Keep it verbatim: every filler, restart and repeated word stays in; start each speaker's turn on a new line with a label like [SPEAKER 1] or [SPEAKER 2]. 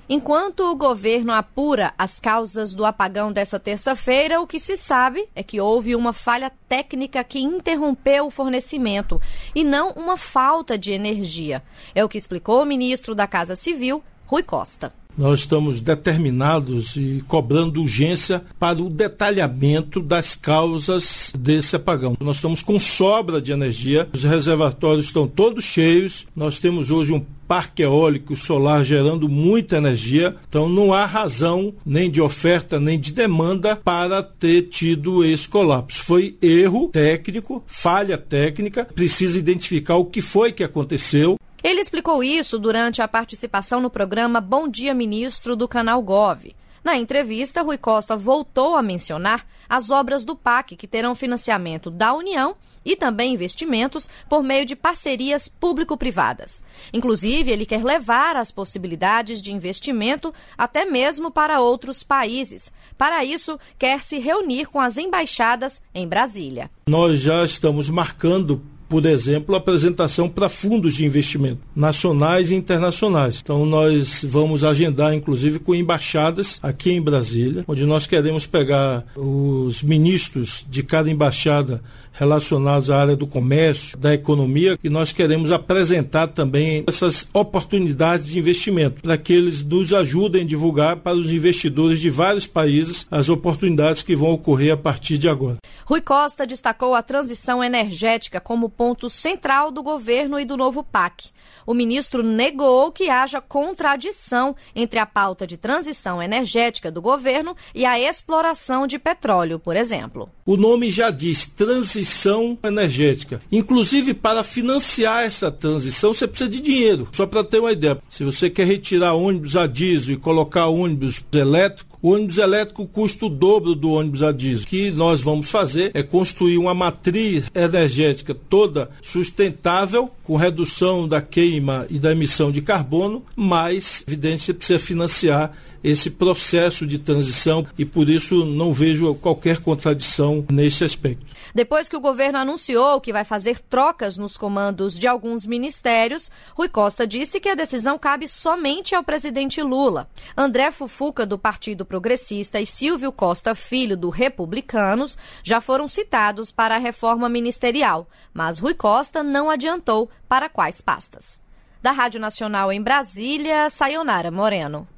[SPEAKER 1] Enquanto o governo apura as causas do apagão dessa terça-feira, o que se sabe é que houve uma falha técnica que interrompeu o fornecimento e não uma falta de energia. É o que explicou o ministro da Casa Civil, Rui Costa.
[SPEAKER 2] Nós estamos determinados e cobrando urgência para o detalhamento das causas desse apagão. Nós estamos com sobra de energia, os reservatórios estão todos cheios, nós temos hoje um parque eólico solar gerando muita energia, então não há razão nem de oferta nem de demanda para ter tido esse colapso. Foi erro técnico, falha técnica, precisa identificar o que foi que aconteceu.
[SPEAKER 1] Ele explicou isso durante a participação no programa Bom Dia Ministro do Canal Gov. Na entrevista, Rui Costa voltou a mencionar as obras do P A C que terão financiamento da União e também investimentos por meio de parcerias público-privadas. Inclusive, ele quer levar as possibilidades de investimento até mesmo para outros países. Para isso, quer se reunir com as embaixadas em Brasília.
[SPEAKER 2] Nós já estamos marcando, por exemplo, a apresentação para fundos de investimento nacionais e internacionais. Então nós vamos agendar, inclusive, com embaixadas aqui em Brasília, onde nós queremos pegar os ministros de cada embaixada relacionados à área do comércio, da economia, e nós queremos apresentar também essas oportunidades de investimento, para que eles nos ajudem a divulgar para os investidores de vários países as oportunidades que vão ocorrer a partir de agora.
[SPEAKER 1] Rui Costa destacou a transição energética como ponto central do governo e do novo P A C. O ministro negou que haja contradição entre a pauta de transição energética do governo e a exploração de petróleo, por exemplo.
[SPEAKER 2] O nome já diz transição energética. Inclusive, para financiar essa transição, você precisa de dinheiro. Só para ter uma ideia, se você quer retirar ônibus a diesel e colocar ônibus elétrico, o ônibus elétrico custa o dobro do ônibus a diesel. O que nós vamos fazer é construir uma matriz energética toda sustentável, com redução da queima e da emissão de carbono, mas, evidente, você precisa financiar esse processo de transição e, por isso, não vejo qualquer contradição nesse aspecto.
[SPEAKER 1] Depois que o governo anunciou que vai fazer trocas nos comandos de alguns ministérios, Rui Costa disse que a decisão cabe somente ao presidente Lula. André Fufuca, do Partido Progressista, e Silvio Costa Filho, do Republicanos, já foram citados para a reforma ministerial, mas Rui Costa não adiantou para quais pastas. Da Rádio Nacional em Brasília, Sayonara Moreno.